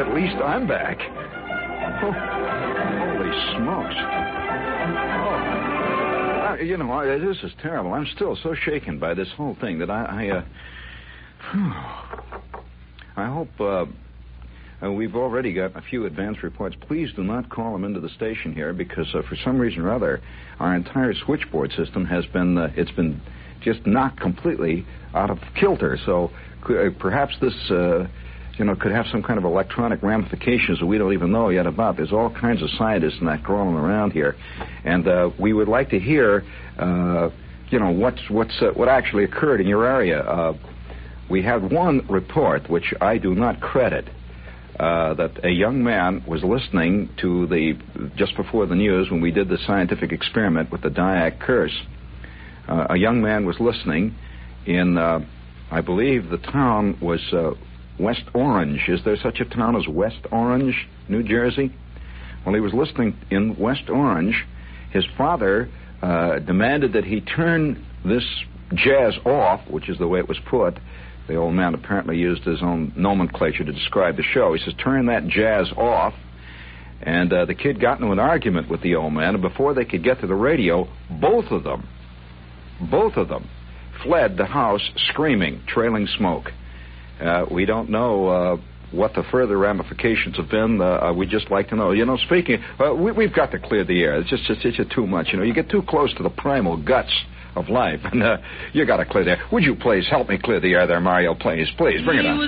at least I'm back. Oh, holy smokes. Oh. This is terrible. I'm still so shaken by this whole thing that I hope we've already got a few advance reports. Please do not call them into the station here because for some reason or other, our entire switchboard system has been, it's been just knocked completely out of kilter. So perhaps this, could have some kind of electronic ramifications that we don't even know yet about. There's all kinds of scientists and that crawling around here. And we would like to hear, what actually occurred in your area. We had one report, which I do not credit, that a young man was listening to just before the news when we did the scientific experiment with the Dyack curse. A young man was listening in, I believe the town was West Orange. Is there such a town as West Orange, New Jersey? Well, he was listening in West Orange. His father demanded that he turn this jazz off, which is the way it was put. The old man apparently used his own nomenclature to describe the show. He says, turn that jazz off. And the kid got into an argument with the old man, and before they could get to the radio, both of them fled the house screaming, trailing smoke. We don't know what the further ramifications have been. We'd just like to know. Speaking, we've got to clear the air. It's just too much. You get too close to the primal guts of life, and you got to clear the air. Would you please help me clear the air there, Mario? Please, bring it on.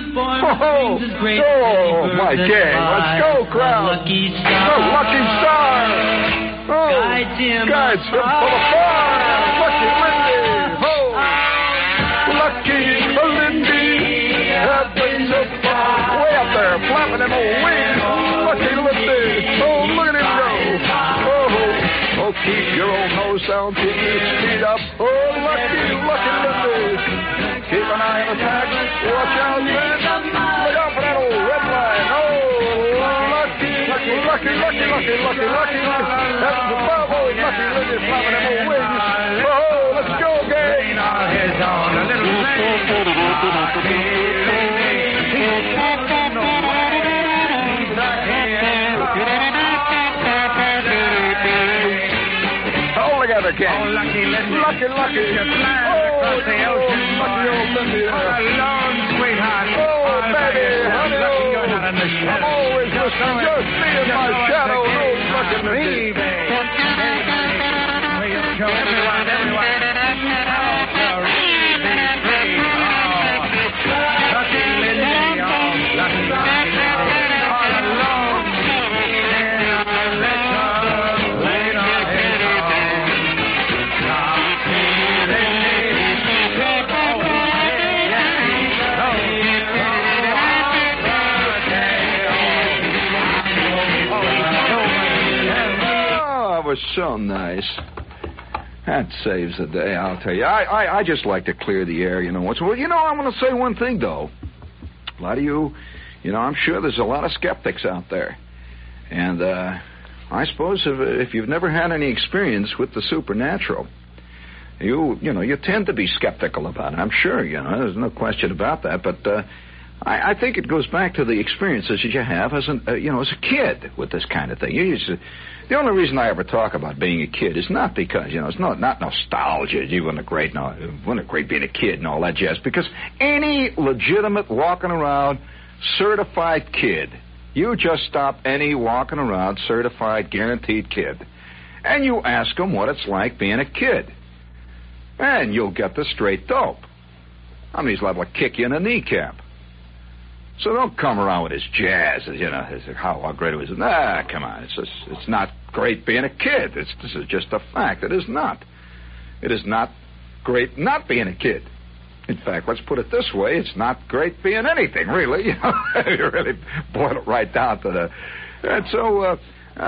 My gang. Let's go, crowd. Lucky Star. Oh, guides him for the far. Lucky Lindy. Oh, Lucky Lindy. Heaven so far. Way up there, flapping them old wings. Lucky Lindy. Oh, look at him go. Oh, keep your old nose down, keep your speed up. Oh, lucky Lindy. Keep an eye on the track. Watch out, man. Look out for that old red line. Oh, lucky. Heavens above, oh, lucky Lindy flapping them old wings. Oh, let's go, gang. Our heads on a little together, gang. Oh, lucky Lindy. Lucky. You're flying across the ocean. Lucky old Lindy. Oh, alone, sweetheart. Oh, baby. Honey, you're not in the shadow. I'm always listening. Just me in my shadow. Oh, lucky Lindy. We'll show everyone. Lucky Lindy. Oh, lucky. All alone. Was so nice. That saves the day, I'll tell you. I just like to clear the air, once. Well, I'm going to say one thing, though. A lot of you, I'm sure there's a lot of skeptics out there. And I suppose if you've never had any experience with the supernatural, you tend to be skeptical about it. I'm sure, there's no question about that. But I think it goes back to the experiences that you have as a kid with this kind of thing. The only reason I ever talk about being a kid is not because, it's not nostalgia. Gee, wasn't it great being a kid and all that jazz. Because any legitimate walking around certified kid, you just stop any walking around certified guaranteed kid, and you ask them what it's like being a kid. And you'll get the straight dope. I mean, he's liable to kick you in the kneecap. So don't come around with this jazz, how great it was. Nah, come on. It's not great being a kid. This is just a fact. It is not. It is not great not being a kid. In fact, let's put it this way. It's not great being anything, really. You really boil it right down to the... And so,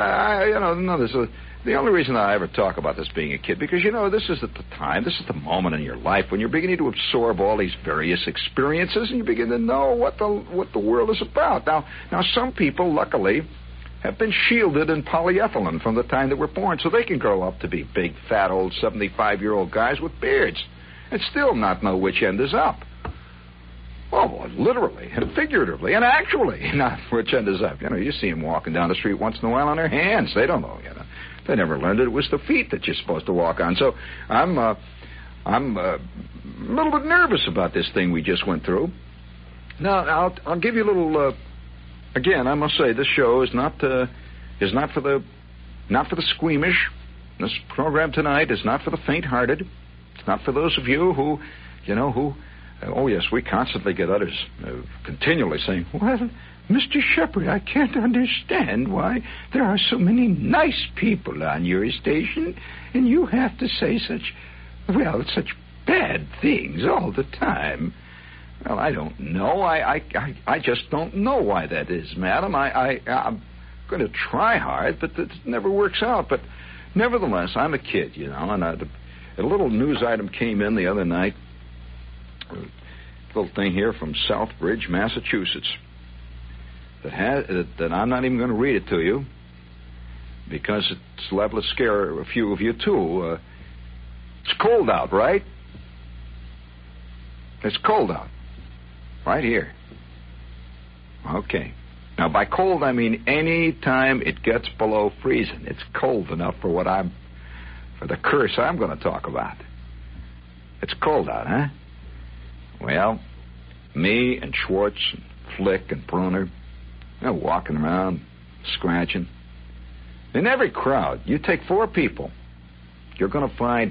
the only reason I ever talk about this being a kid, because, this is at the time, this is the moment in your life when you're beginning to absorb all these various experiences and you begin to know what the world is about. Now, some people, luckily, have been shielded in polyethylene from the time they were born, so they can grow up to be big, fat, old 75-year-old guys with beards and still not know which end is up. Oh, Well, literally and figuratively and actually. Not which end is up. You see them walking down the street once in a while on their hands. They don't know, They never learned it was the feet that you're supposed to walk on. So I'm a little bit nervous about this thing we just went through. Now, I'll give you a little... again, I must say, this show is not for the squeamish. This program tonight is not for the faint-hearted. It's not for those of you who, oh, yes, we constantly get others continually saying, well, Mr. Shepherd, I can't understand why there are so many nice people on your station, and you have to say such bad things all the time. Well, I don't know. I just don't know why that is, madam. I'm going to try hard, but it never works out. But nevertheless, I'm a kid, and a little news item came in the other night. A little thing here from Southbridge, Massachusetts, that I'm not even going to read it to you because it's liable to scare a few of you too. It's cold out, right? It's cold out. Right here. Okay. Now, by cold, I mean any time it gets below freezing. It's cold enough for the curse I'm going to talk about. It's cold out, huh? Well, me and Schwartz and Flick and Bruner, they're walking around, scratching. In every crowd, you take 4 people, you're going to find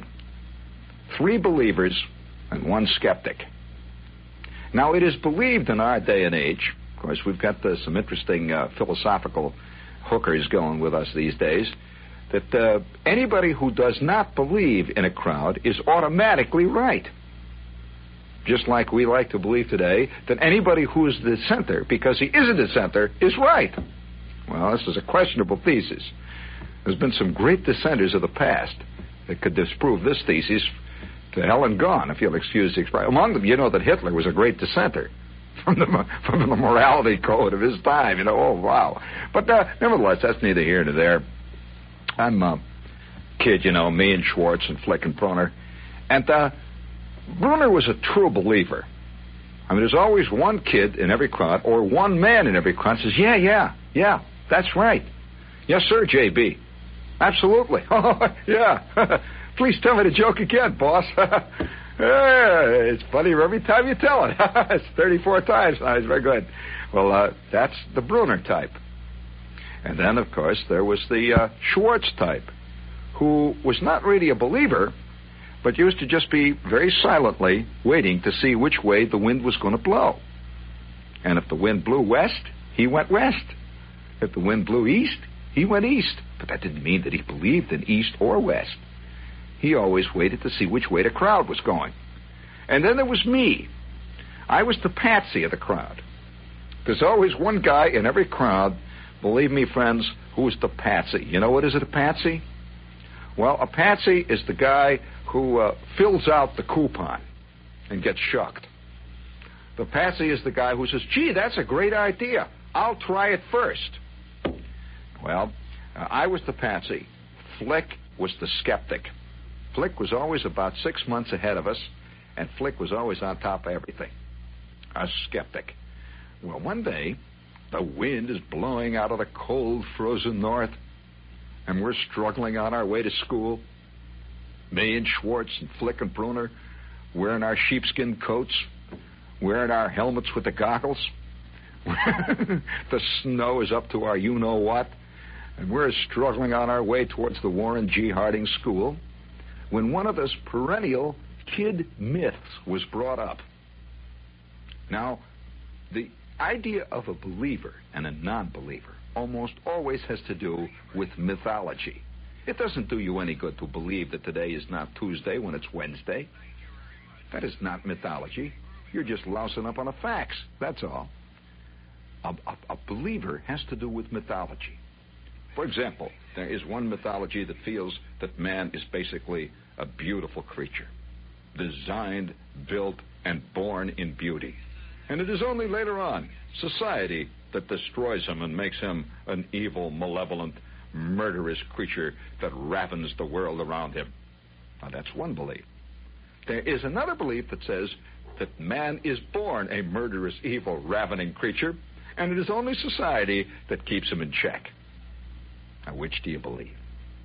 3 believers and 1 skeptic. Now, it is believed in our day and age, of course, we've got some interesting philosophical hookers going with us these days, that anybody who does not believe in a crowd is automatically right. Just like we like to believe today that anybody who is the center, because he isn't the center, is right. Well, this is a questionable thesis. There's been some great dissenters of the past that could disprove this thesis to hell and gone, if you'll excuse the expression. Among them, you know that Hitler was a great dissenter from the morality code of his time. Oh, wow. But nevertheless, that's neither here nor there. I'm a kid, me and Schwartz and Flick and Bruner. And Bruner was a true believer. I mean, there's always one kid in every crowd or one man in every crowd says, yeah, that's right. Yes, sir, J.B. Absolutely. Oh, yeah. Please tell me the joke again, boss. It's funnier every time you tell it. It's 34 times now. It's very good. Well, that's the Bruner type. And then, of course, there was the Schwartz type, who was not really a believer, but used to just be very silently waiting to see which way the wind was going to blow. And if the wind blew west, he went west. If the wind blew east, he went east. But that didn't mean that he believed in east or west. He always waited to see which way the crowd was going. And then there was me. I was the patsy of the crowd. There's always one guy in every crowd, believe me, friends, who is the patsy. You know what is a patsy? Well, a patsy is the guy who fills out the coupon and gets shucked. The patsy is the guy who says, gee, that's a great idea. I'll try it first. Well, I was the patsy. Flick was the skeptic. Flick was always about 6 months ahead of us, and Flick was always on top of everything. A skeptic. Well, one day, the wind is blowing out of the cold, frozen north, and we're struggling on our way to school. Me and Schwartz and Flick and Bruner wearing our sheepskin coats, wearing our helmets with the goggles. The snow is up to our you-know-what, and we're struggling on our way towards the Warren G. Harding School when one of those perennial kid myths was brought up. Now, the idea of a believer and a non-believer almost always has to do with mythology. It doesn't do you any good to believe that today is not Tuesday when it's Wednesday. That is not mythology. You're just lousing up on the facts. That's all. A believer has to do with mythology. For example, there is one mythology that feels that man is basically a beautiful creature, designed, built, and born in beauty. And it is only later on society that destroys him and makes him an evil, malevolent, murderous creature that ravens the world around him. Now, that's one belief. There is another belief that says that man is born a murderous, evil, ravening creature, and it is only society that keeps him in check. Now, which do you believe?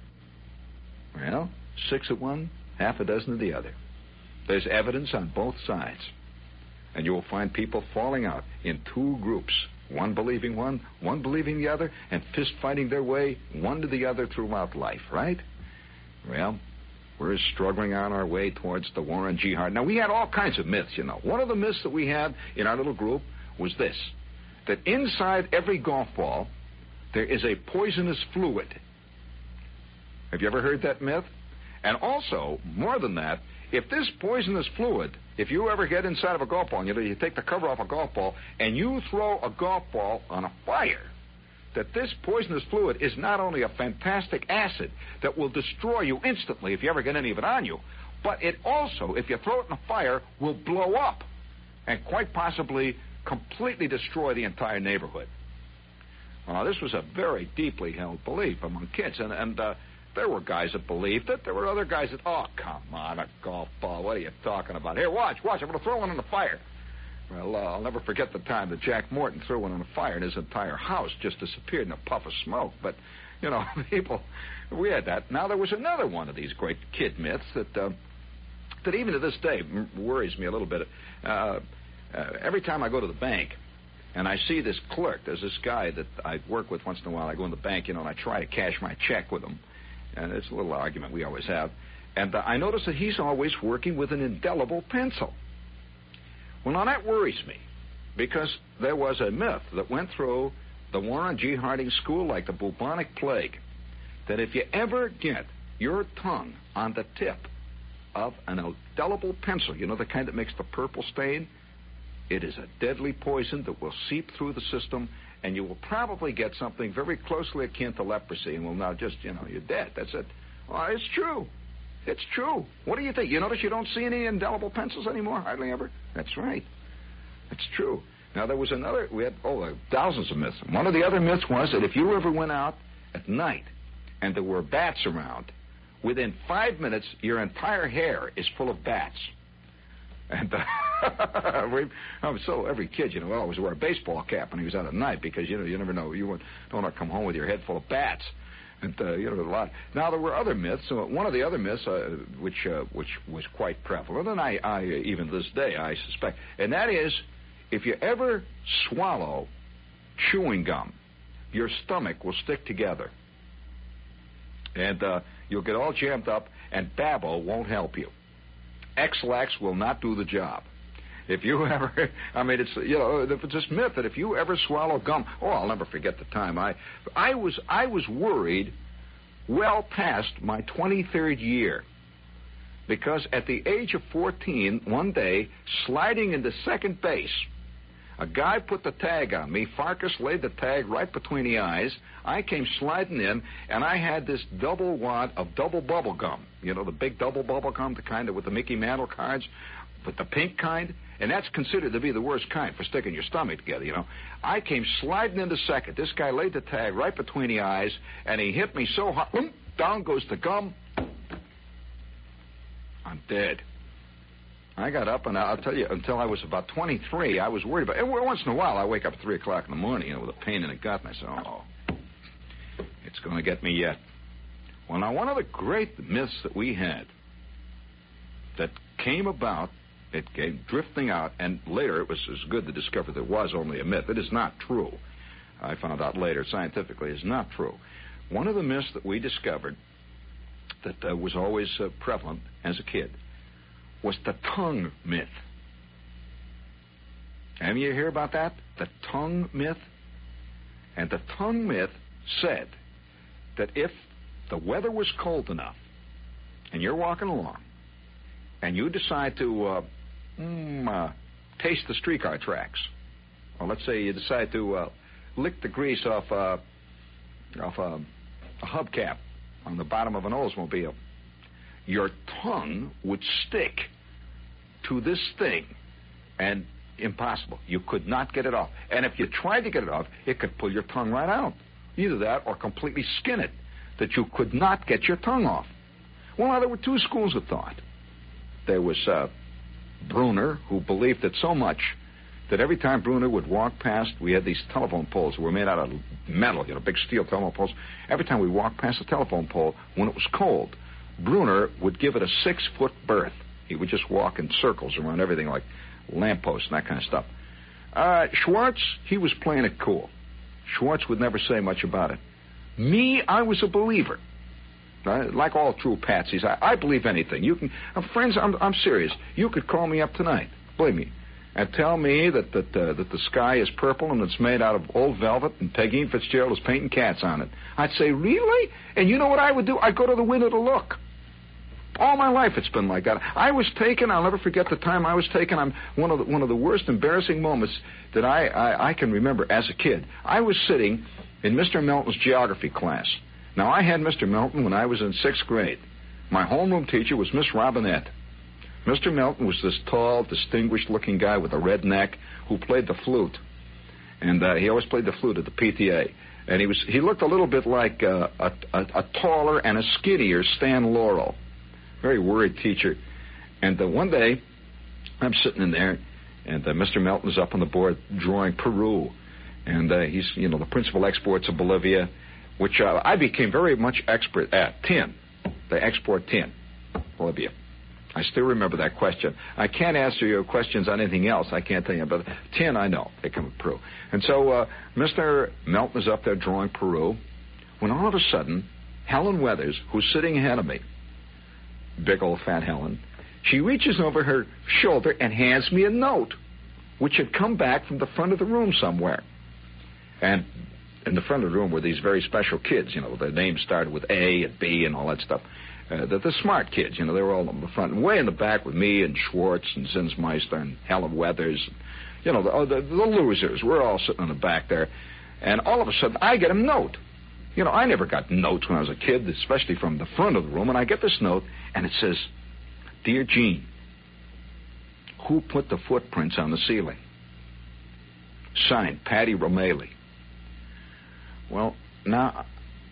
Well, 6 of one, half a dozen of the other. There's evidence on both sides. And you will find people falling out in two groups, one believing one believing the other, and fist-fighting their way one to the other throughout life, right? Well, we're struggling on our way towards the war on jihad. Now, we had all kinds of myths, you know. One of the myths that we had in our little group was this, that inside every golf ball, there is a poisonous fluid. Have you ever heard that myth? And also, more than that, if this poisonous fluid, if you ever get inside of a golf ball, you take the cover off a golf ball, and you throw a golf ball on a fire, that this poisonous fluid is not only a fantastic acid that will destroy you instantly if you ever get any of it on you, but it also, if you throw it in a fire, will blow up and quite possibly completely destroy the entire neighborhood. This was a very deeply held belief among kids, and there were guys that believed it. There were other guys that, oh, come on, a golf ball. What are you talking about? Here, watch. I'm going to throw one in the fire. Well, I'll never forget the time that Jack Morton threw one in the fire and his entire house just disappeared in a puff of smoke. But, people, we had that. Now, there was another one of these great kid myths that even to this day worries me a little bit. Every time I go to the bank and I see this clerk, there's this guy that I work with once in a while. I go in the bank, and I try to cash my check with him. And it's a little argument we always have. And I notice that he's always working with an indelible pencil. Well, now that worries me, because there was a myth that went through the war on jihading school like the bubonic plague, that if you ever get your tongue on the tip of an indelible pencil, the kind that makes the purple stain, it is a deadly poison that will seep through the system, and you will probably get something very closely akin to leprosy, and will now just, you're dead. That's it. Well, it's true. It's true. What do you think? You notice you don't see any indelible pencils anymore? Hardly ever? That's right. It's true. Now, there was another, we had, thousands of myths. One of the other myths was that if you ever went out at night and there were bats around, within 5 minutes, your entire hair is full of bats. And so every kid, always wear a baseball cap when he was out at night, because, you never know. You don't want to come home with your head full of bats. And, a lot. Now, there were other myths. One of the other myths, which was quite prevalent, and I even to this day, I suspect, and that is, if you ever swallow chewing gum, your stomach will stick together. And you'll get all jammed up, and Babbo won't help you. X-Lax will not do the job. If you ever, it's this myth that if you ever swallow gum, I'll never forget the time. I was worried well past my 23rd year, because at the age of 14, one day, sliding into second base, a guy put the tag on me. Farkas laid the tag right between the eyes. I came sliding in, and I had this double wad of double bubble gum. The big double bubble gum, the kind with the Mickey Mantle cards, but the pink kind. And that's considered to be the worst kind for sticking your stomach together, I came sliding into second. This guy laid the tag right between the eyes, and he hit me so hard. Down goes the gum. I'm dead. I got up, and I'll tell you, until I was about 23, I was worried about it. Once in a while, I wake up at 3 o'clock in the morning, with a pain in the gut, and I say, it's going to get me yet. Well, now, one of the great myths that we had that came about, it came drifting out, and later it was good to discover there was only a myth. It is not true. I found out later, scientifically, it's not true. One of the myths that we discovered that was always prevalent as a kid was the tongue myth. Have you hear about that? The tongue myth? And the tongue myth said that if the weather was cold enough and you're walking along and you decide to taste the streetcar tracks, or let's say you decide to lick the grease off a hubcap on the bottom of an Oldsmobile, your tongue would stick to this thing, and impossible. You could not get it off. And if you tried to get it off, it could pull your tongue right out. Either that or completely skin it, that you could not get your tongue off. Well, now, there were two schools of thought. There was Bruner, who believed it so much that every time Bruner would walk past, we had these telephone poles that were made out of metal, big steel telephone poles. Every time we walked past a telephone pole, when it was cold, Bruner would give it a 6-foot berth. He would just walk in circles around everything like lampposts and that kind of stuff. Schwartz, he was playing it cool. Schwartz would never say much about it. Me, I was a believer. Like all true patsies, I believe anything. You can, friends, I'm serious. You could call me up tonight, believe me, and tell me that the sky is purple and it's made out of old velvet and Peggy Fitzgerald is painting cats on it. I'd say, really? And you know what I would do? I'd go to the window to look. All my life it's been like that. I was taken, I'll never forget the time I was taken. One of the worst embarrassing moments that I can remember as a kid. I was sitting in Mr. Melton's geography class. Now, I had Mr. Melton when I was in 6th grade. My homeroom teacher was Miss Robinette. Mr. Melton was this tall, distinguished-looking guy with a red neck who played the flute. And he always played the flute at the PTA. And he looked a little bit like a taller and a skinnier Stan Laurel. Very worried teacher. And one day, I'm sitting in there, and Mr. Melton's up on the board drawing Peru. And he's, the principal exports of Bolivia, which I became very much expert at. Tin. They export tin. Bolivia. I still remember that question. I can't answer your questions on anything else. I can't tell you about tin. I know. They come from Peru. And so Mr. Melton is up there drawing Peru when all of a sudden, Helen Weathers, who's sitting ahead of me, big old fat Helen, she reaches over her shoulder and hands me a note, which had come back from the front of the room somewhere. And in the front of the room were these very special kids, their names started with A and B and all that stuff. The smart kids, they were all in the front. And way in the back with me and Schwartz and Zinsmeister and Helen Weathers. The losers. We're all sitting in the back there. And all of a sudden, I get a note. I never got notes when I was a kid, especially from the front of the room. And I get this note, and it says, Dear Gene, who put the footprints on the ceiling? Signed, Patty Romali. Well, now,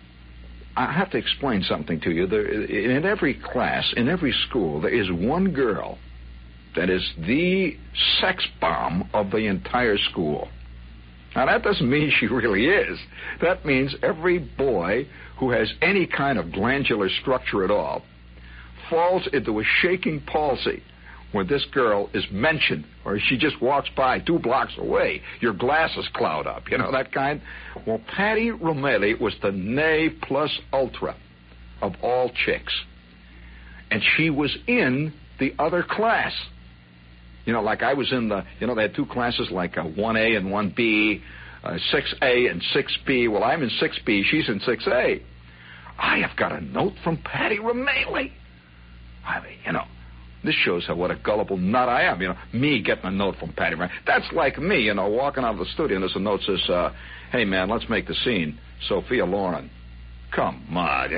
I have to explain something to you. In every class, in every school, there is one girl that is the sex bomb of the entire school. Now, that doesn't mean she really is. That means every boy who has any kind of glandular structure at all falls into a shaking palsy when this girl is mentioned, or she just walks by 2 blocks away. Your glasses cloud up, that kind. Well, Patty Romali was the ne plus ultra of all chicks. And she was in the other class. Like I was in they had 2 classes, like 1A and 1B, 6A and 6B. Well, I'm in 6B, she's in 6A. I have got a note from Patty Romali. I mean, this shows what a gullible nut I am. Me getting a note from Patty Romali. That's like me, walking out of the studio and there's a note that says, hey, man, let's make the scene. Sophia Loren. Come on,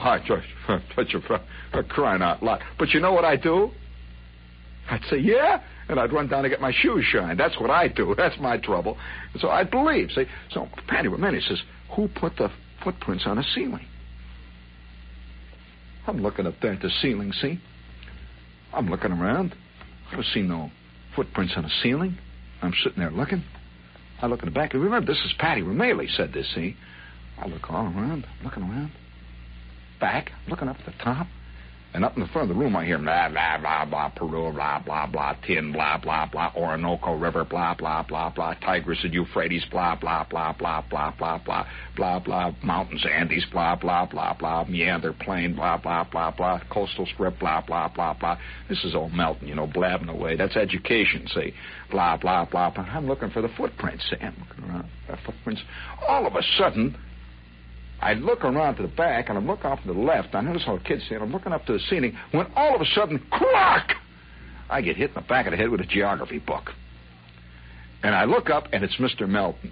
you're crying out loud. But you know what I do? I'd say, yeah, and I'd run down to get my shoes shined. That's what I do. That's my trouble. And so I'd believe. See, so Patty Romali says, who put the footprints on the ceiling? I'm looking up there at the ceiling, see? I'm looking around. I don't see no footprints on the ceiling. I'm sitting there looking. I look in the back. Remember, this is Patty Romali said this, see? I look all around, looking around. Back, looking up at the top. And up in the front of the room, I hear blah, blah, blah, blah, Peru, blah, blah, blah, tin, blah, blah, blah, Orinoco River, blah, blah, blah, blah, Tigris and Euphrates, blah, blah, blah, blah, blah, blah, blah, blah, blah, mountains, Andes, blah, blah, blah, blah, meander plain, blah, blah, blah, blah, coastal strip, blah, blah, blah, blah. This is all Melton, blabbing away. That's education, see? Blah, blah, blah, blah. I'm looking for the footprints, see? I'm looking around for footprints. All of a sudden, I look around to the back, and I look off to the left. I notice how the kids see it. I'm looking up to the ceiling, when all of a sudden, crack! I get hit in the back of the head with a geography book. And I look up, and it's Mr. Melton.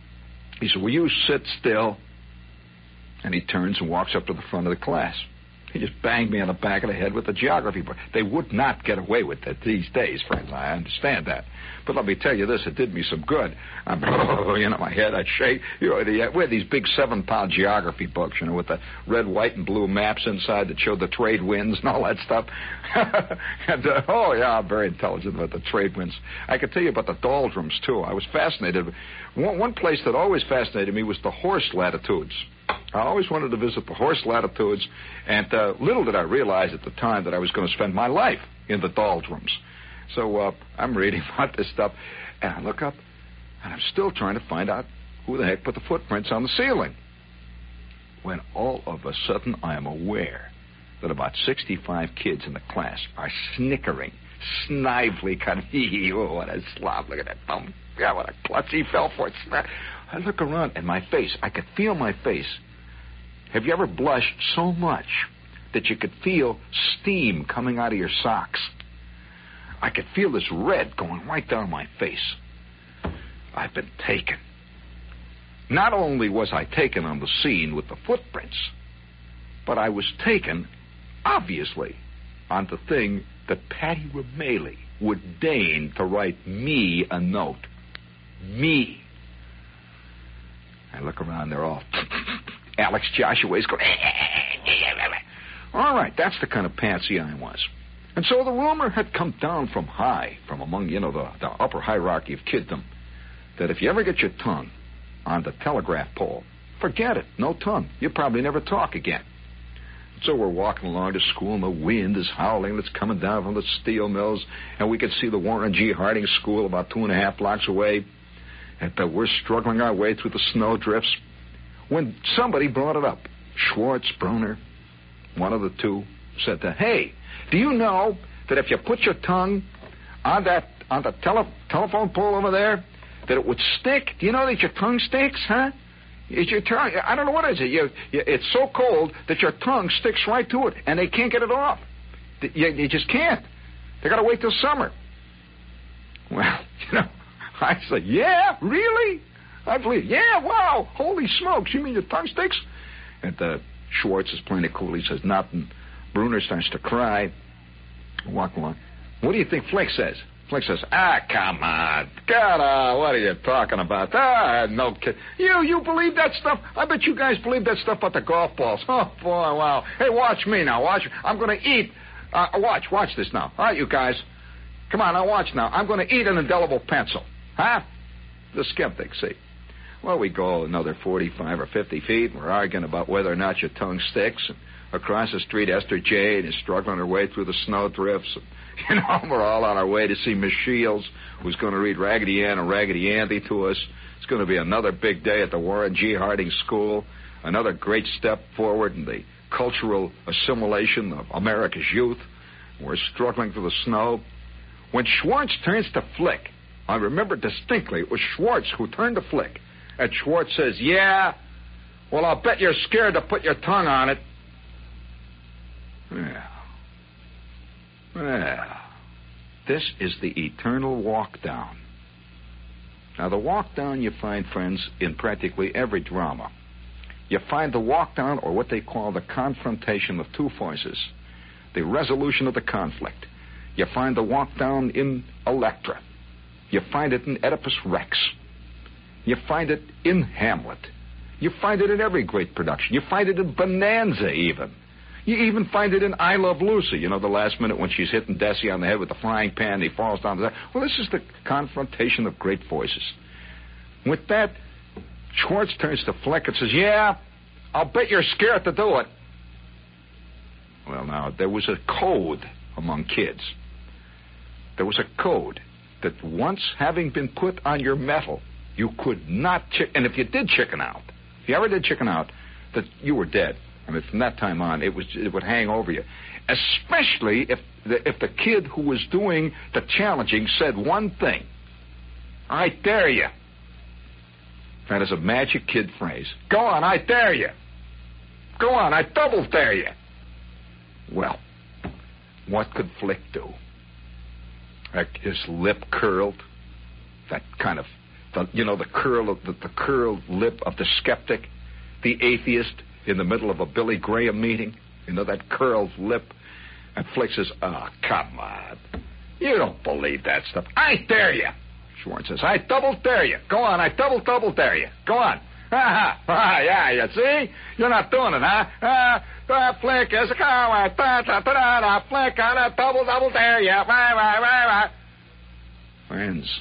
He said, will you sit still? And he turns and walks up to the front of the class. He just banged me on the back of the head with the geography book. They would not get away with it these days, friends. I understand that. But let me tell you this, it did me some good. My head, I'd shake. We had these big 7-pound geography books, with the red, white, and blue maps inside that showed the trade winds and all that stuff. And, I'm very intelligent about the trade winds. I could tell you about the doldrums, too. I was fascinated. One place that always fascinated me was the horse latitudes. I always wanted to visit the horse latitudes, and little did I realize at the time that I was going to spend my life in the doldrums. So I'm reading about this stuff, and I look up, and I'm still trying to find out who the heck put the footprints on the ceiling. When all of a sudden I am aware that about 65 kids in the class are snickering, snively, kind of, oh, what a slob, look at that bum. Yeah, what a klutz, he fell for it. I look around, and my face, I could feel my face. Have you ever blushed so much that you could feel steam coming out of your socks? I could feel this red going right down my face. I've been taken. Not only was I taken on the scene with the footprints, but I was taken, obviously, on the thing that Patty Rameli would deign to write me a note. Me. I look around, they're all... Alex Joshua is going... All right, that's the kind of patsy I was. And so the rumor had come down from among, the upper hierarchy of kiddom, that if you ever get your tongue on the telegraph pole, forget it, no tongue. You'll probably never talk again. So we're walking along to school, and the wind is howling. It's coming down from the steel mills, and we could see the Warren G. Harding School about 2.5 blocks away. And we're struggling our way through the snow drifts when somebody brought it up. Schwartz, Bruner, one of the two, said that, hey, do you know that if you put your tongue on the telephone pole over there, that it would stick? Do you know that your tongue sticks, huh? It's your tongue. I don't know what it is. It's so cold that your tongue sticks right to it, and they can't get it off. You just can't. They got to wait till summer. Well, I said, yeah, really? I believe. Yeah, wow, holy smokes. You mean your tongue sticks? And Schwartz is playing it cool. He says nothing. Bruner starts to cry. Walk along. What do you think Flick says? Flick says, come on. God, what are you talking about? No kid. You believe that stuff? I bet you guys believe that stuff about the golf balls. Oh, boy, wow. Hey, watch me now. Watch. I'm going to eat. Watch this now. All right, you guys. Come on, now watch now. I'm going to eat an indelible pencil. Huh? The skeptics, see. Well, we go another 45 or 50 feet, and we're arguing about whether or not your tongue sticks. And across the street, Esther Jade is struggling her way through the snow drifts. And, we're all on our way to see Miss Shields, who's going to read Raggedy Ann and Raggedy Andy to us. It's going to be another big day at the Warren G. Harding School, another great step forward in the cultural assimilation of America's youth. We're struggling through the snow. When Schwartz turns to Flick, I remember distinctly it was Schwartz who turned to Flick. And Schwartz says, yeah, well, I'll bet you're scared to put your tongue on it. Well, this is the eternal walk down. Now, the walk down you find, friends, in practically every drama. You find the walk down, or what they call the confrontation of two forces, the resolution of the conflict. You find the walk down in Electra. You find it in Oedipus Rex. You find it in Hamlet. You find it in every great production. You find it in Bonanza, even. You even find it in I Love Lucy, the last minute when she's hitting Desi on the head with the frying pan and he falls down to that. Well, this is the confrontation of great voices. With that, Schwartz turns to Flick and says, yeah, I'll bet you're scared to do it. Well, now, there was a code among kids. There was a code that once having been put on your mettle, you could not and if you did chicken out, if you ever did chicken out, that you were dead. I mean, from that time on, it would hang over you. Especially if the kid who was doing the challenging said one thing. I dare you. That is a magic kid phrase. Go on, I dare you. Go on, I double dare you. Well, what could Flick do? His lip curled. That kind of, the curled lip of the skeptic, the atheist, in the middle of a Billy Graham meeting. You know, that curled lip. And Flick says, oh, come on. You don't believe that stuff. I dare you. Schwartz says, I double dare you. Go on, I double dare you. Go on. Yeah, you see? You're not doing it, huh? Flick is a coward. Flick on a double dare you. Friends,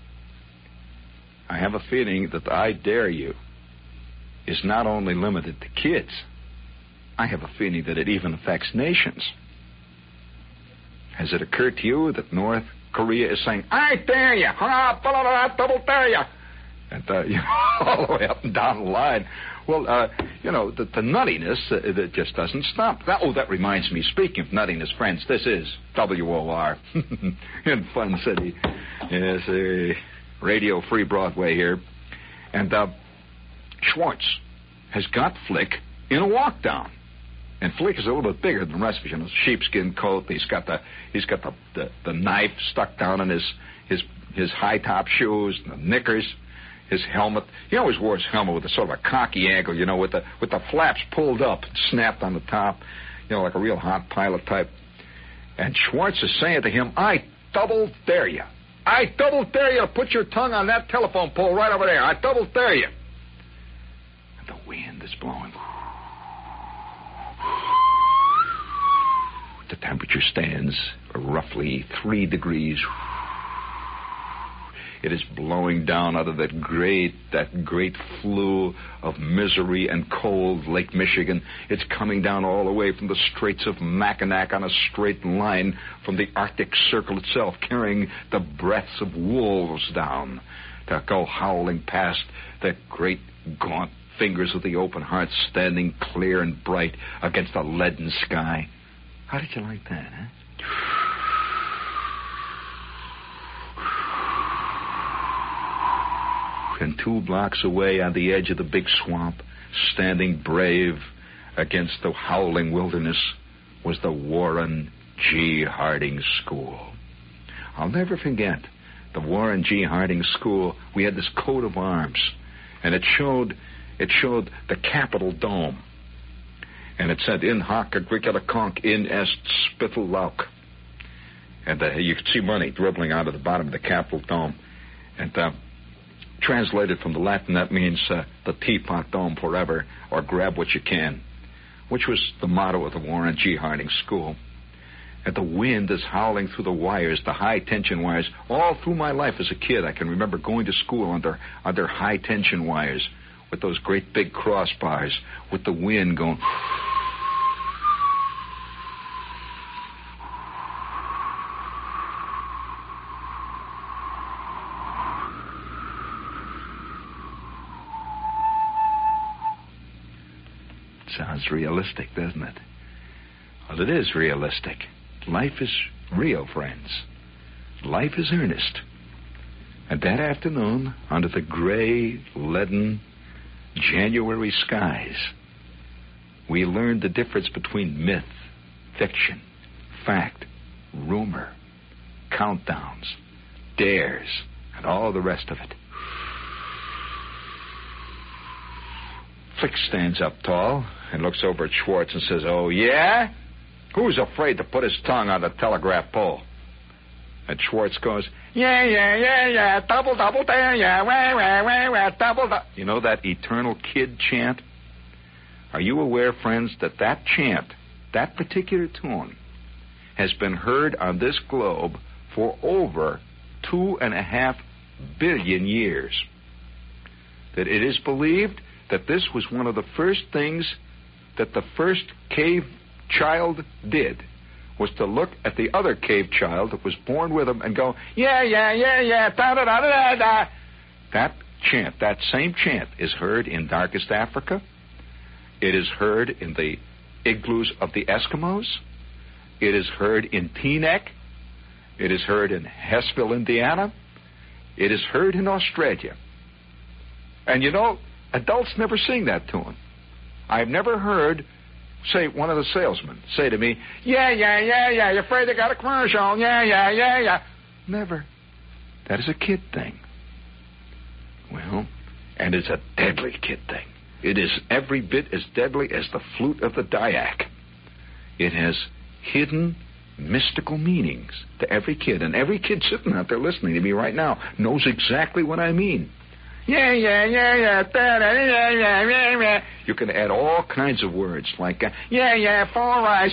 I have a feeling that I dare you is not only limited to kids. I have a feeling that it even affects nations. Has it occurred to you that North Korea is saying, I dare you, double dare you, and all the way up and down the line? Well, the nuttiness that just doesn't stop. That reminds me, speaking of nuttiness, friends, this is WOR in Fun City. Yes, Radio Free Broadway here. And Schwartz has got Flick in a walk down. And Flick is a little bit bigger than the rest of us. You know, sheepskin coat. He's got the knife stuck down in his high top shoes, the knickers, his helmet. He always wore his helmet with a sort of a cocky angle, you know, with the flaps pulled up and snapped on the top, you know, like a real hot pilot type. And Schwartz is saying to him, I double dare you. I double dare you to put your tongue on that telephone pole right over there. I double dare you. And the wind is blowing. The temperature stands roughly 3 degrees. It is blowing down out of that great flue of misery and cold Lake Michigan. It's coming down all the way from the Straits of Mackinac on a straight line from the Arctic Circle itself, carrying the breaths of wolves down to go howling past the great gaunt fingers of the open heart standing clear and bright against a leaden sky. How did you like that, huh? And 2 blocks away on the edge of the big swamp, standing brave against the howling wilderness, was the Warren G. Harding School. I'll never forget the Warren G. Harding School. We had this coat of arms, and it showed the Capitol Dome. And it said, in hoc agricula conch in est spittle lauc. And you could see money dribbling out of the bottom of the Capitol Dome. And translated from the Latin, that means the teapot dome forever, or grab what you can, which was the motto of the Warren G. Harding School. And the wind is howling through the wires, the high-tension wires. All through my life as a kid, I can remember going to school under high-tension wires with those great big crossbars, with the wind going... Sounds realistic, doesn't it? Well, it is realistic. Life is real, friends. Life is earnest. And that afternoon, under the gray, leaden January skies, we learned the difference between myth, fiction, fact, rumor, countdowns, dares, and all the rest of it. Flick stands up tall and looks over at Schwartz and says, oh, yeah? Who's afraid to put his tongue on the telegraph pole? And Schwartz goes, yeah, double, dare, yeah, wah, double. You know that eternal kid chant? Are you aware, friends, that chant, that particular tune, has been heard on this globe for over 2.5 billion years? That it is believed that this was one of the first things that the first cave child did, was to look at the other cave child that was born with him and go, yeah, da-da-da-da-da-da. That chant, that same chant, is heard in darkest Africa. It is heard in the igloos of the Eskimos. It is heard in Teaneck. It is heard in Hessville, Indiana. It is heard in Australia. And you know, adults never sing that tune. I've never heard, say, one of the salesmen say to me, yeah, you're afraid they got a commercial, yeah. Never. That is a kid thing. Well, and it's a deadly kid thing. It is every bit as deadly as the flute of the Dyak. It has hidden mystical meanings to every kid. And every kid sitting out there listening to me right now knows exactly what I mean. Yeah. You can add all kinds of words like, four eyes,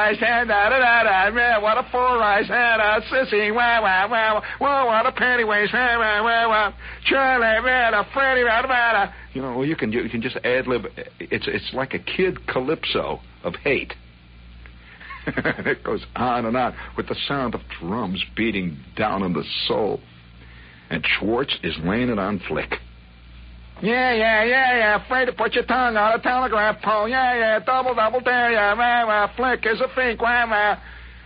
what a four eyes, sissy, what a penny waist, Charlie, Freddie, you know, you can just ad lib. It's like a kid calypso of hate. It goes on and on with the sound of drums beating down on the soul. And Schwartz is laying it on Flick. Yeah. Afraid to put your tongue on a telegraph pole. Yeah. Double dare. Yeah. Flick is a fink. Well,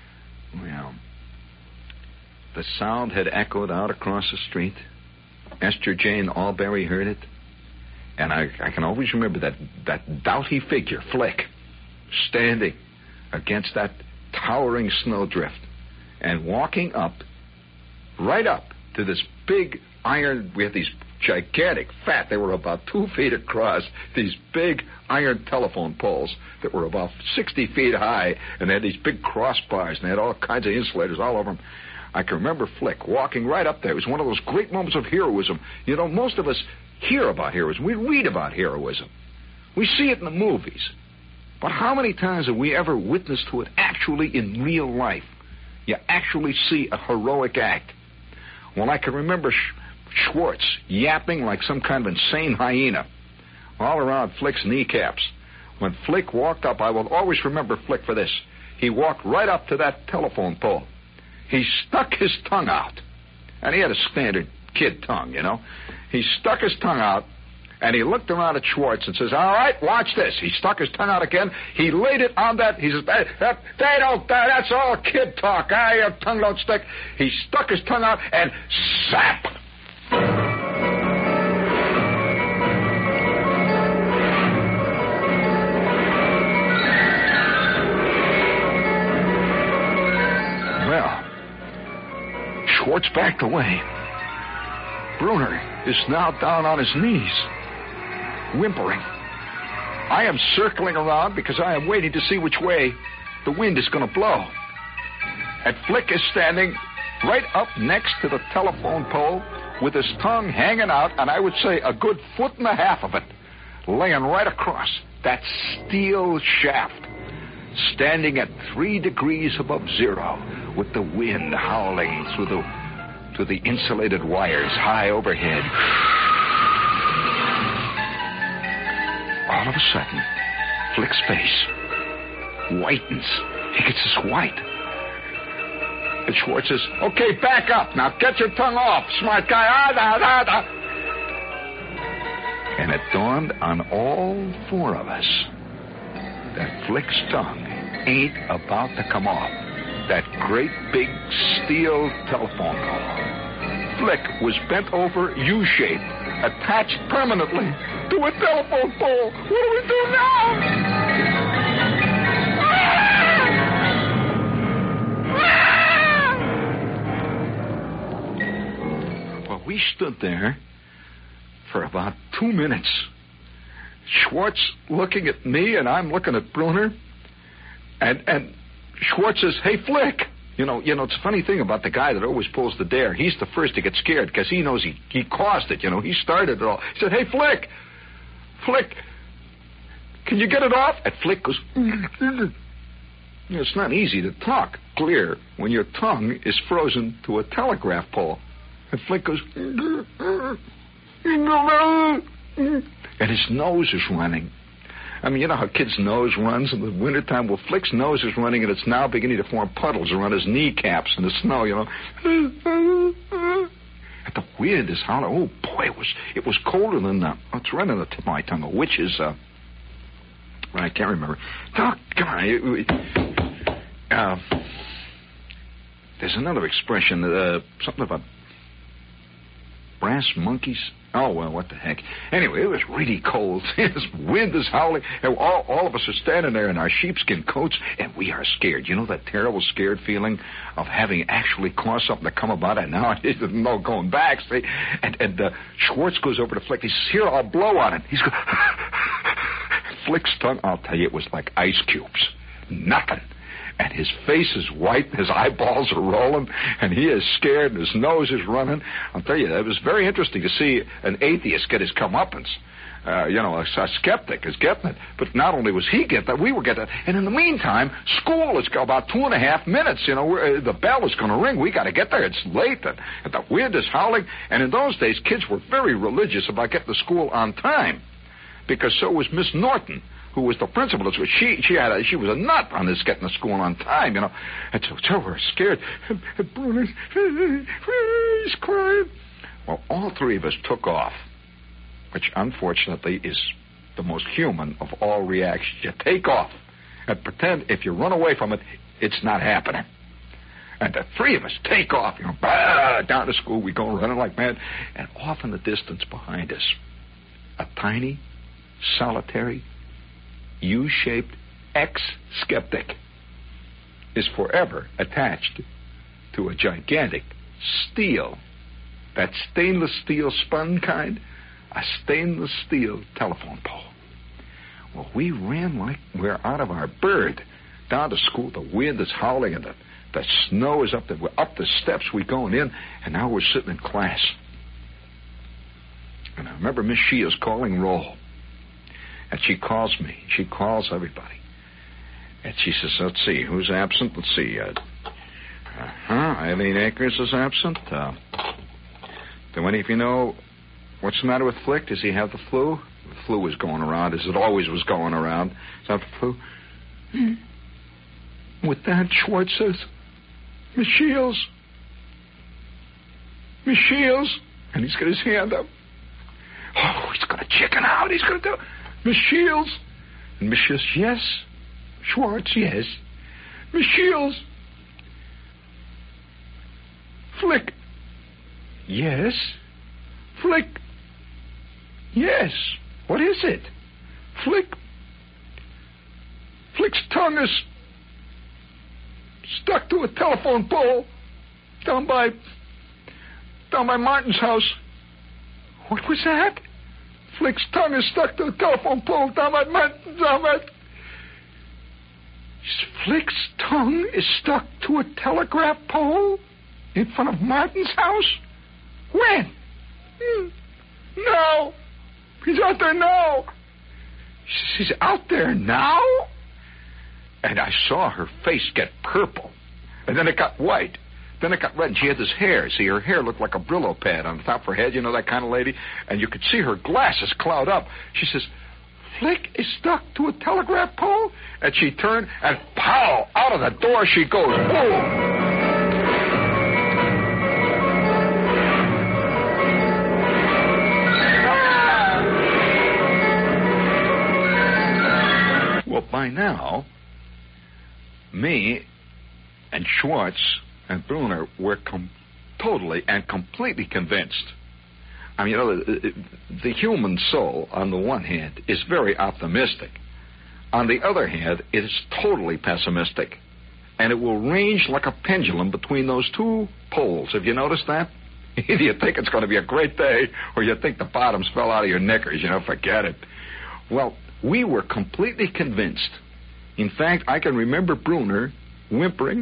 the sound had echoed out across the street. Esther Jane Albury heard it. And I can always remember that doughty figure, Flick, standing against that towering snowdrift and walking right up to this big iron. We had these gigantic, fat, they were about 2 feet across, these big iron telephone poles that were about 60 feet high, and they had these big crossbars, and they had all kinds of insulators all over them. I can remember Flick walking right up there. It was one of those great moments of heroism. You know, most of us hear about heroism. We read about heroism. We see it in the movies. But how many times have we ever witnessed to it actually in real life? You actually see a heroic act. Well, I can remember Schwartz yapping like some kind of insane hyena all around Flick's kneecaps. When Flick walked up, I will always remember Flick for this. He walked right up to that telephone pole. He stuck his tongue out. And he had a standard kid tongue, you know. He stuck his tongue out, and he looked around at Schwartz and says, all right, watch this. He stuck his tongue out again. He laid it on that. He says, that's all kid talk. Your tongue don't stick. He stuck his tongue out, and zap! Well, Schwartz backed away. Bruner is now down on his knees, whimpering. I am circling around because I am waiting to see which way the wind is going to blow. And Flick is standing right up next to the telephone pole with his tongue hanging out, and I would say a good 1.5 feet of it, laying right across that steel shaft, standing at 3 degrees above zero, with the wind howling through the insulated wires high overhead. All of a sudden, Flick's face whitens. He gets this white. And Schwartz says, okay, back up. Now get your tongue off, smart guy. And it dawned on all 4 of us that Flick's tongue ain't about to come off that great big steel telephone pole. Flick was bent over U-shaped, attached permanently to a telephone pole. What do we do now? Well, we stood there for about 2 minutes. Schwartz looking at me, and I'm looking at Bruner. And Schwartz says, hey, Flick. You know, it's a funny thing about the guy that always pulls the dare. He's the first to get scared because he knows he caused it, you know. He started it all. He said, hey, Flick, can you get it off? And Flick goes, it's not easy to talk clear when your tongue is frozen to a telegraph pole. And Flick goes, and his nose is running. I mean, you know how kids' nose runs in the wintertime? Well, Flick's nose is running, and it's now beginning to form puddles around his kneecaps in the snow, you know. And the wind is howling. Oh, boy, it was colder than it's right on the tip of my tongue, which is, I can't remember. Oh, come on. There's another expression, something about brass monkeys. Oh, well, what the heck. Anyway, it was really cold. This wind is howling. And all of us are standing there in our sheepskin coats, and we are scared. You know that terrible scared feeling of having actually caused something to come about, and now there's no going back, see? And Schwartz goes over to Flick. He says, here, I'll blow on it. He's going, Flick's tongue, I'll tell you, it was like ice cubes. Nothing. And his face is white, his eyeballs are rolling, and he is scared, and his nose is running. I'll tell you, it was very interesting to see an atheist get his comeuppance. A skeptic is getting it. But not only was he getting that, we were getting it. And in the meantime, school is about 2.5 minutes. The bell is going to ring. We got to get there. It's late. And the wind is howling. And in those days, kids were very religious about getting to school on time. Because so was Miss Norton, who was the principal. She was a nut on this getting to school on time, And so we're scared. And Bruner's he's crying. Well, all three of us took off, which unfortunately is the most human of all reactions. You take off and pretend if you run away from it, it's not happening. And the three of us take off, down to school. We go running like mad. And off in the distance behind us, a tiny, solitary, U-shaped ex-skeptic is forever attached to a gigantic steel, that stainless steel spun kind, a stainless steel telephone pole. Well, we ran like we're out of our bird down to school. The wind is howling and the snow is up the steps. We're going in, and now we're sitting in class. And I remember Miss Shields calling roll. And she calls me. She calls everybody. And she says, let's see, who's absent? Let's see. Eileen Akers is absent. Do any of you know what's the matter with Flick? Does he have the flu? The flu is going around, as it always was going around. Is that the flu? With that, Schwartz says, Miss Shields. Miss Shields. And he's got his hand up. Oh, he's going to chicken out. He's going to do it. Miss Shields. And Miss Shields, yes. Schwartz, yes. Miss Shields. Flick. Yes. Flick. Yes. What is it? Flick. Flick's tongue is stuck to a telephone pole down by Martin's house. What was that? Flick's tongue is stuck to a telephone pole down by Flick's tongue is stuck to a telegraph pole in front of Martin's house? When? No. He's out there now. She's out there now? And I saw her face get purple. And then it got white. Then it got red, and she had this hair. See, her hair looked like a Brillo pad on the top of her head, that kind of lady. And you could see her glasses cloud up. She says, Flick is stuck to a telegraph pole? And she turned, and pow, out of the door she goes. Boom! Well, by now, me and Schwartz and Bruner were totally and completely convinced. I mean, the human soul, on the one hand, is very optimistic. On the other hand, it is totally pessimistic. And it will range like a pendulum between those two poles. Have you noticed that? Either you think it's going to be a great day, or you think the bottoms fell out of your knickers. Forget it. Well, we were completely convinced. In fact, I can remember Bruner whimpering,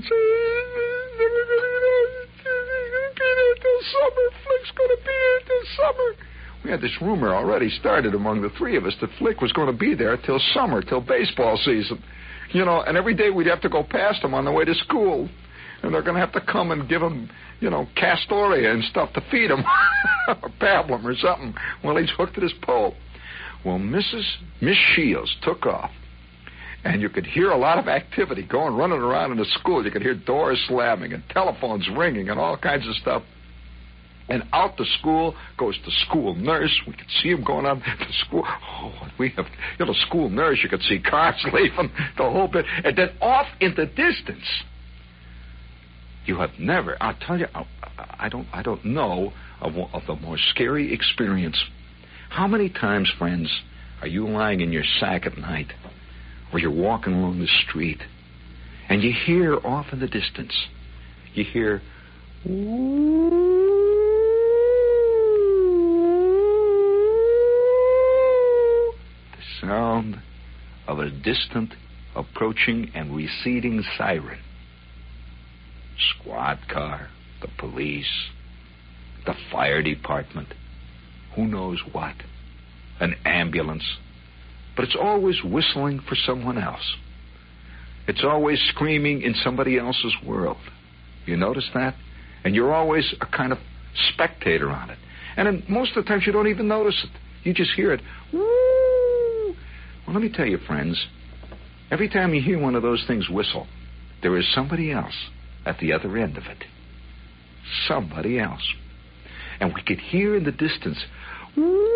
summer. Flick's going to be here till summer. We had this rumor already started among the three of us that Flick was going to be there till summer, till baseball season. And every day we'd have to go past him on the way to school. And they're going to have to come and give him, Castoria and stuff to feed him. Or pablum or something. Well, he's hooked at his pole. Well, Miss Shields took off. And you could hear a lot of activity running around in the school. You could hear doors slamming and telephones ringing and all kinds of stuff. And out the school goes the school nurse. We could see him going on to school. Oh, we have, school nurse. You could see cars leaving, the whole bit. And then off in the distance, you have never, I'll tell you, I don't know of the more scary experience. How many times, friends, are you lying in your sack at night, or you're walking along the street, and you hear off in the distance, you hear, sound of a distant approaching and receding siren. Squad car, the police, the fire department, who knows what, an ambulance. But it's always whistling for someone else. It's always screaming in somebody else's world. You notice that? And you're always a kind of spectator on it. And then most of the times you don't even notice it. You just hear it. Woo! Well, let me tell you, friends, every time you hear one of those things whistle, there is somebody else at the other end of it. Somebody else. And we could hear in the distance, woo,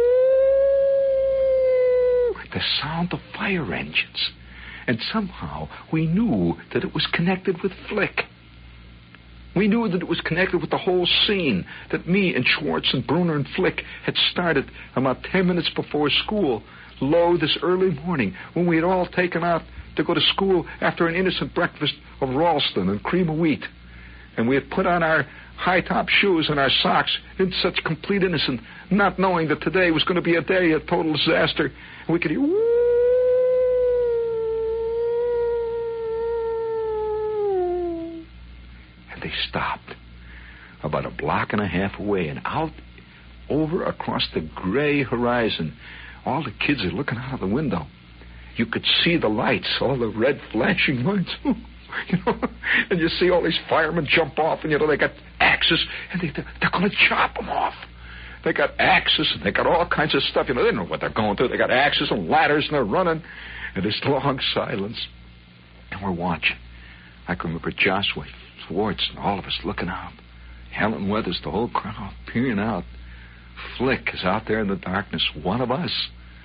the sound of fire engines. And somehow we knew that it was connected with Flick. We knew that it was connected with the whole scene that me and Schwartz and Bruner and Flick had started about 10 minutes before school, this early morning, when we had all taken out to go to school after an innocent breakfast of Ralston and cream of wheat. And we had put on our high-top shoes and our socks in such complete innocence, not knowing that today was going to be a day of total disaster. And we could hear, woo! They stopped about a block and a half away, and out over across the gray horizon, all the kids are looking out of the window. You could see the lights, all the red flashing lights, and you see all these firemen jump off, and they got axes, and they're going to chop them off. They got axes, and they got all kinds of stuff. They don't know what they're going through. They got axes and ladders, and they're running, and there's long silence, and we're watching. I can remember Joshua Schwartz and all of us looking out. Helen Weathers, the whole crowd, peering out. Flick is out there in the darkness, one of us.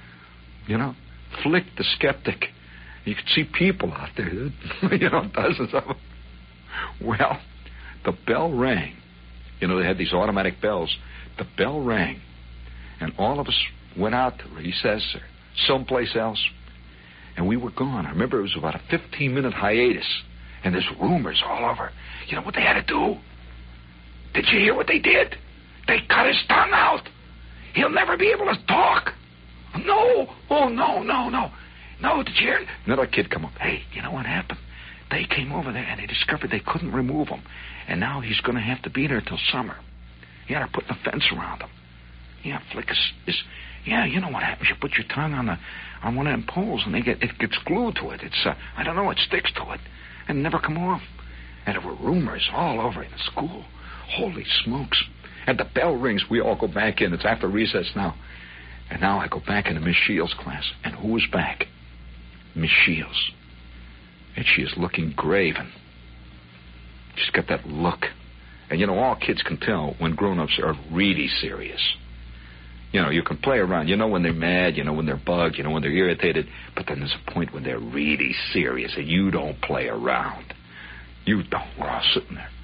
Flick the skeptic. You could see people out there, dozens of them. Well, the bell rang. They had these automatic bells. The bell rang, and all of us went out to recess or someplace else, and we were gone. I remember it was about a 15-minute hiatus. And there's rumors all over. You know what they had to do? Did you hear what they did? They cut his tongue out. He'll never be able to talk. No. Oh, no. No, did you hear it? Another kid come up. Hey, you know what happened? They came over there and they discovered they couldn't remove him. And now he's going to have to be there till summer. Yeah, they're putting a fence around him. Yeah, Flick is you know what happens. You put your tongue on one of them poles and it gets glued to it. It's, I don't know, it sticks to it. And never come off. And there were rumors all over in the school. Holy smokes. And the bell rings. We all go back in. It's after recess now. And now I go back into Miss Shields' class. And who is back? Miss Shields. And she is looking grave. And she's got that look. And, all kids can tell when grown-ups are really serious. You can play around. When they're mad, when they're bugged, when they're irritated. But then there's a point when they're really serious and you don't play around. You don't. We're all sitting there.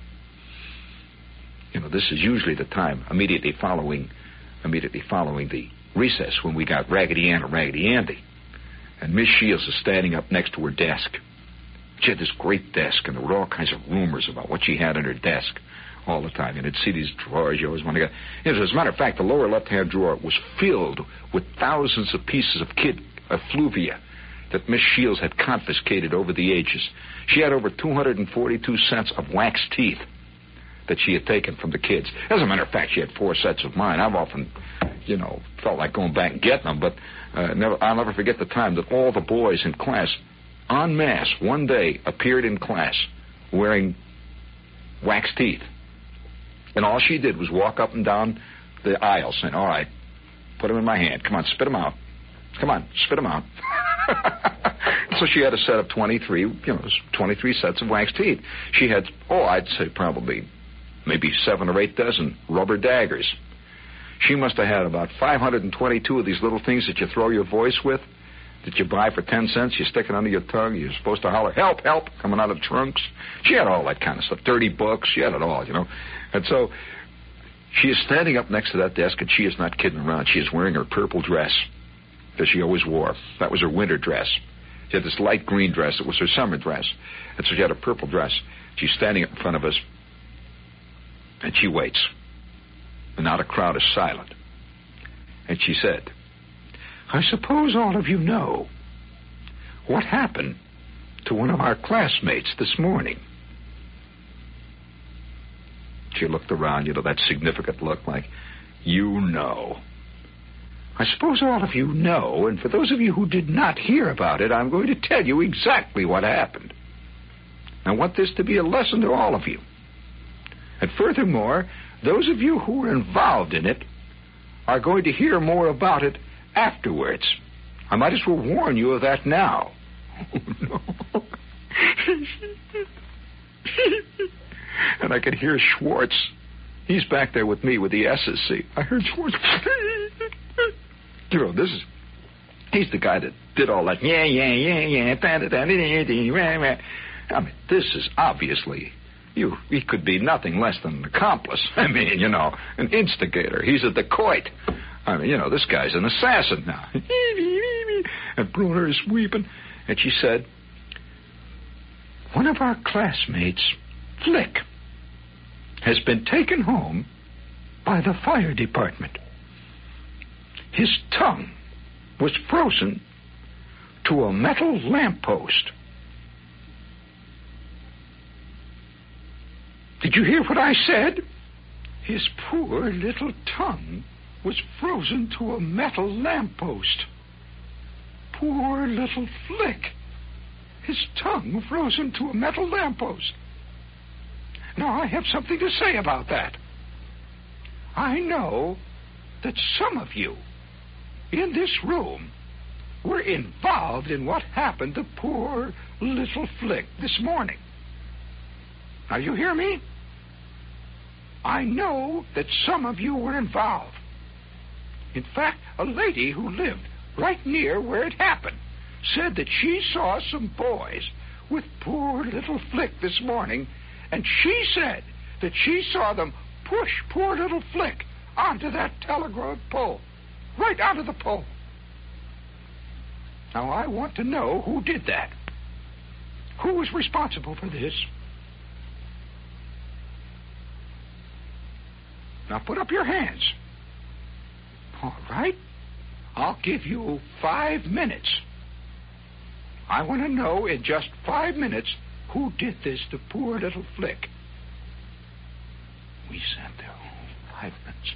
This is usually the time immediately following the recess when we got Raggedy Ann and Raggedy Andy. And Miss Shields is standing up next to her desk. She had this great desk, and there were all kinds of rumors about what she had in her desk. All the time. And you'd see these drawers you always want to get. As a matter of fact, the lower left-hand drawer was filled with thousands of pieces of kid effluvia that Miss Shields had confiscated over the ages. She had over 242 sets of wax teeth that she had taken from the kids. As a matter of fact, she had 4 sets of mine. I've often, felt like going back and getting them, but I'll never forget the time that all the boys in class, en masse, one day appeared in class wearing wax teeth. And all she did was walk up and down the aisle saying, all right, put them in my hand. Come on, spit them out. Come on, spit them out. So she had a set of 23, 23 sets of wax teeth. She had, I'd say probably maybe 7 or 8 dozen rubber daggers. She must have had about 522 of these little things that you throw your voice with, that you buy for 10 cents. You stick it under your tongue. You're supposed to holler, help, help, coming out of trunks. She had all that kind of stuff. Dirty books. She had it all, And so she is standing up next to that desk, and she is not kidding around. She is wearing her purple dress that she always wore. That was her winter dress. She had this light green dress. It was her summer dress. And so she had a purple dress. She's standing up in front of us, and she waits. And now the crowd is silent. And she said, I suppose all of you know what happened to one of our classmates this morning. She looked around, that significant look like, you know. I suppose all of you know, and for those of you who did not hear about it, I'm going to tell you exactly what happened. I want this to be a lesson to all of you. And furthermore, those of you who were involved in it are going to hear more about it afterwards. I might as well warn you of that now. Oh, no. And I could hear Schwartz. He's back there with me with the S's. See, I heard Schwartz. He's the guy that did all that. Yeah. I mean, this is obviously, he could be nothing less than an accomplice. I mean, an instigator. He's a dacoit. I mean, this guy's an assassin now. And Bruner is weeping. And she said, one of our classmates, Flick, has been taken home by the fire department. His tongue was frozen to a metal lamppost. Did you hear what I said? His poor little tongue was frozen to a metal lamppost. Poor little Flick. His tongue frozen to a metal lamppost. Now, I have something to say about that. I know that some of you in this room were involved in what happened to poor little Flick this morning. Now, you hear me? I know that some of you were involved. In fact, a lady who lived right near where it happened said that she saw some boys with poor little Flick this morning, and she said that she saw them push poor little Flick onto that telegraph pole, right onto the pole. Now, I want to know who did that. Who was responsible for this? Now, put up your hands. All right. I'll give you 5 minutes. I want to know in just 5 minutes who did this to poor little Flick. We sat there 5 minutes.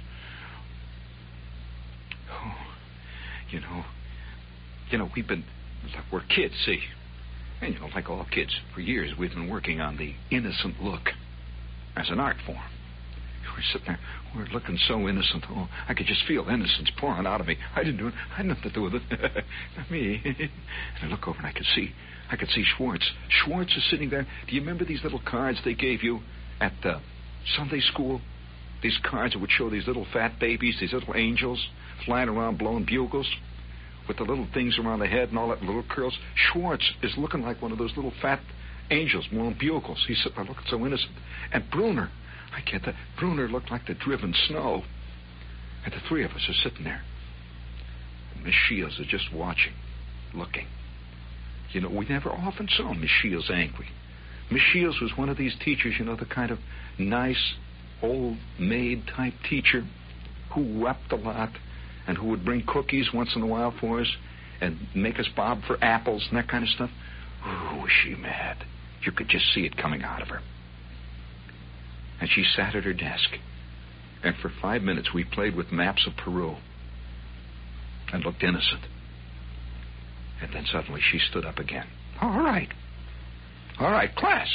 We've been, we're kids, see. And, like all kids, for years we've been working on the innocent look as an art form. We're sitting there, we're looking so innocent. Oh, I could just feel innocence pouring out of me. I didn't do it. I had nothing to do with it. Not me. And I look over and I could see Schwartz. Schwartz is sitting there. Do you remember these little cards they gave you at Sunday school? These cards that would show these little fat babies, these little angels flying around blowing bugles with the little things around the head and all that little curls. Schwartz is looking like one of those little fat angels blowing bugles. He's sitting there looking so innocent. And Bruner, I get that. Bruner looked like the driven snow. And the three of us are sitting there. And Miss Shields is just watching, looking. We never often saw Miss Shields angry. Miss Shields was one of these teachers, the kind of nice, old maid type teacher who wept a lot and who would bring cookies once in a while for us and make us bob for apples and that kind of stuff. Ooh, was she mad. You could just see it coming out of her. And she sat at her desk. And for 5 minutes we played with maps of Peru and looked innocent. And then suddenly she stood up again. All right, class.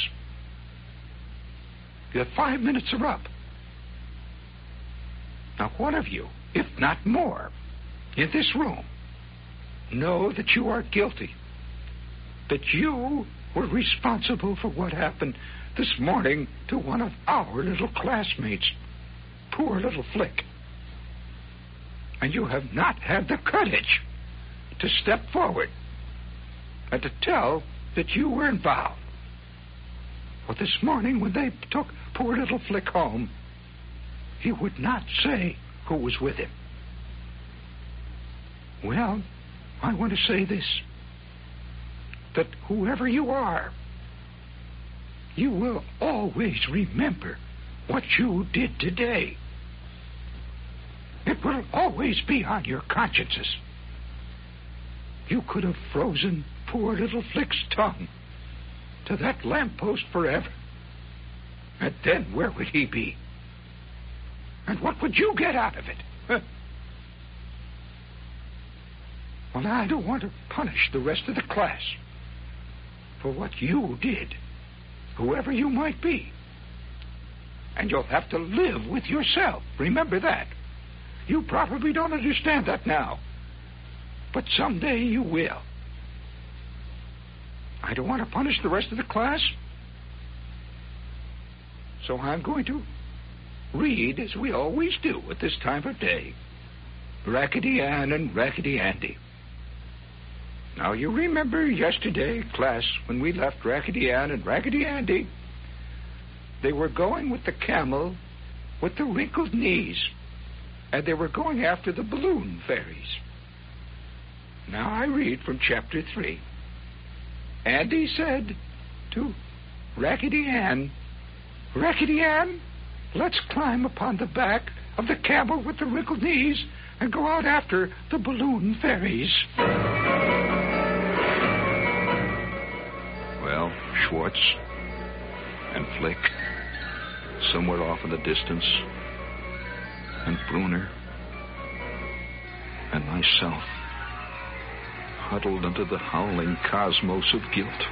Your 5 minutes are up. Now, one of you, if not more, in this room, know that you are guilty. That you were responsible for what happened this morning to one of our little classmates, poor little Flick. And you have not had the courage to step forward and to tell that you were involved. Well, this morning when they took poor little Flick home, he would not say who was with him. Well, I want to say this, that whoever you are, you will always remember what you did today. It will always be on your consciences. You could have frozen poor little Flick's tongue to that lamppost forever. And then where would he be? And what would you get out of it? Huh? Well, I don't want to punish the rest of the class for what you did, whoever you might be. And you'll have to live with yourself. Remember that. You probably don't understand that now, but someday you will. I don't want to punish the rest of the class, so I'm going to read, as we always do at this time of day, Raggedy Ann and Raggedy Andy. Now, you remember yesterday, class, when we left Raggedy Ann and Raggedy Andy, they were going with the camel with the wrinkled knees, and they were going after the balloon fairies. Now I read from chapter 3. Andy said to Raggedy Ann, "Raggedy Ann, let's climb upon the back of the camel with the wrinkled knees and go out after the balloon fairies." Well, Schwartz and Flick, somewhere off in the distance, and Bruner, and myself, huddled under the howling cosmos of guilt.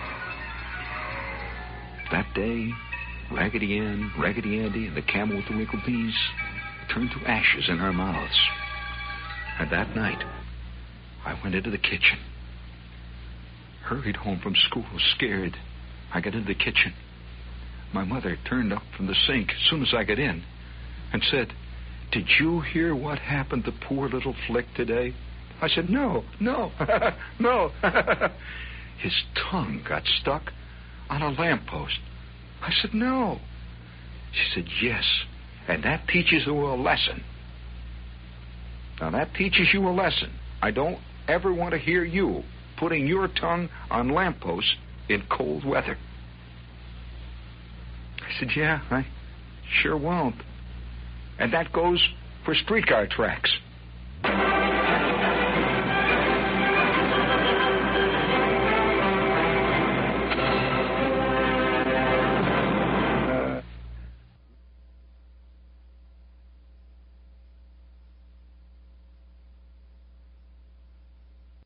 That day, Raggedy Ann, Raggedy Andy, and the camel with the wrinkled knees turned to ashes in our mouths. And that night, I went into the kitchen. Hurried home from school, scared. I got into the kitchen. My mother turned up from the sink as soon as I got in and said, "Did you hear what happened to poor little Flick today?" I said, no. No. His tongue got stuck on a lamppost. I said, no. She said, yes, and that teaches you a lesson. Now, that teaches you a lesson. I don't ever want to hear you putting your tongue on lampposts in cold weather. I said, yeah, I sure won't. And that goes for streetcar tracks.